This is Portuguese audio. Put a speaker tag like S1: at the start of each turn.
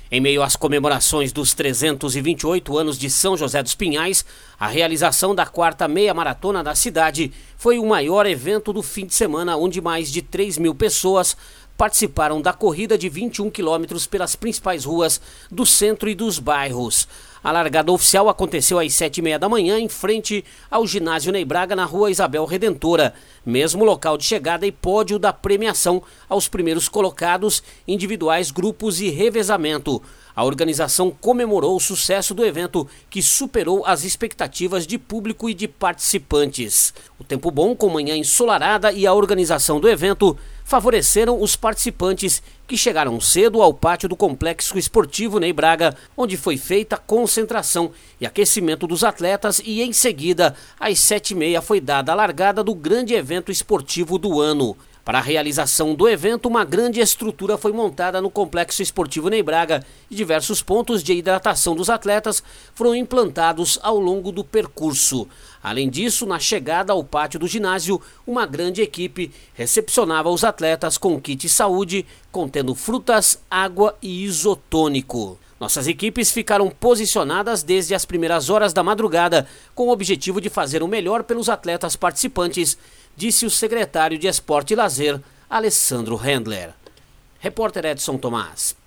S1: Em meio às comemorações dos 328 anos de São José dos Pinhais, a realização da 4ª meia maratona da cidade foi o maior evento do fim de semana, onde mais de 3.000 pessoas participaram da corrida de 21 quilômetros pelas principais ruas do centro e dos bairros. A largada oficial aconteceu às 7h30 da manhã em frente ao ginásio Ney Braga, na rua Isabel Redentora, mesmo local de chegada e pódio da premiação aos primeiros colocados, individuais, grupos e revezamento. A organização comemorou o sucesso do evento, que superou as expectativas de público e de participantes. O tempo bom, com manhã ensolarada, e a organização do evento favoreceram os participantes, que chegaram cedo ao pátio do Complexo Esportivo Ney Braga, onde foi feita a concentração e aquecimento dos atletas, e em seguida, às 7h30, foi dada a largada do grande evento esportivo do ano. Para a realização do evento, uma grande estrutura foi montada no Complexo Esportivo Ney Braga e diversos pontos de hidratação dos atletas foram implantados ao longo do percurso. Além disso, na chegada ao pátio do ginásio, uma grande equipe recepcionava os atletas com kit saúde, contendo frutas, água e isotônico. Nossas equipes ficaram posicionadas desde as primeiras horas da madrugada, com o objetivo de fazer o melhor pelos atletas participantes, disse o secretário de Esporte e Lazer, Alessandro Rendler. Repórter Edson Tomás.